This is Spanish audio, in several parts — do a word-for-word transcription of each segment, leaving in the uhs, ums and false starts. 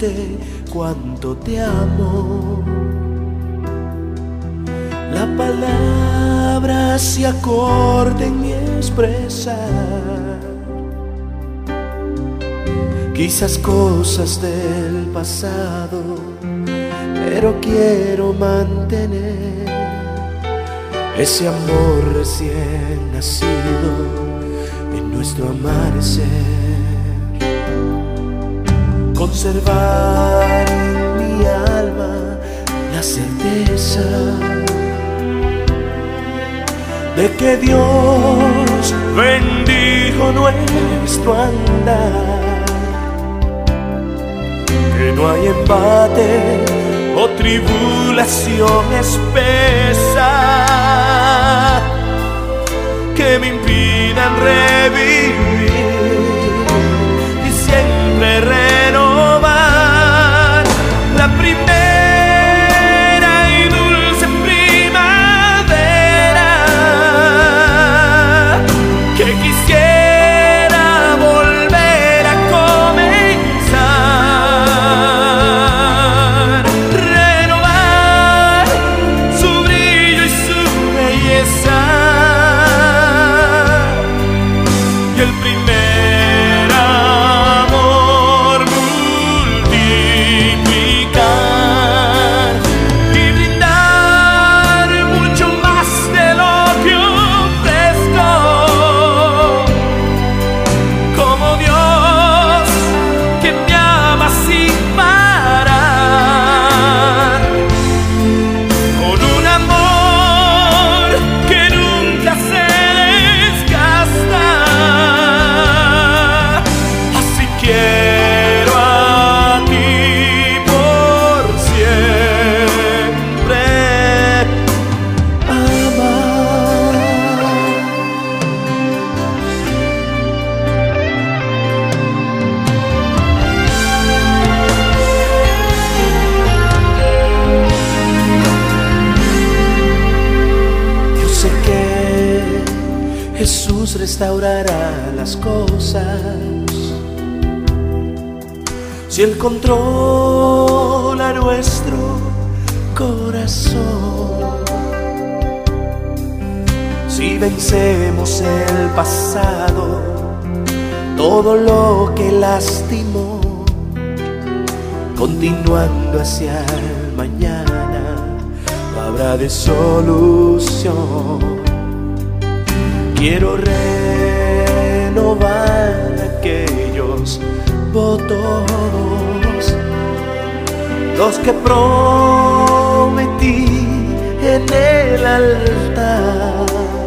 decirte cuánto te amo. La palabra se acorde en mi expresar, quizás cosas del pasado, pero quiero mantener ese amor recién nacido en nuestro amanecer. Conservar en mi alma la certeza de que Dios bendijo nuestro andar, que no hay embate o tribulación espesa que me impidan revivir y siempre renovar la primera y dulce primavera que quisiera volver a comenzar, renovar su brillo y su belleza. Y el primer amor multiplicar y brindar mucho más de lo que ofrezco, como Dios que me ama sin parar, con un amor que nunca se desgasta. Así quiero a ti por siempre amar. Yo sé que Jesús restaurará las cosas si Él controla nuestro corazón, si vencemos el pasado, todo lo que lastimó, continuando hacia el mañana, no habrá de solución. Quiero renovar aquellos votos, los que prometí en el altar,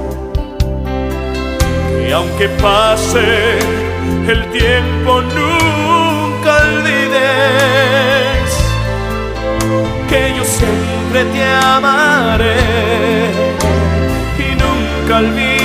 que aunque pase el tiempo nunca olvides que yo siempre te amaré y nunca olvides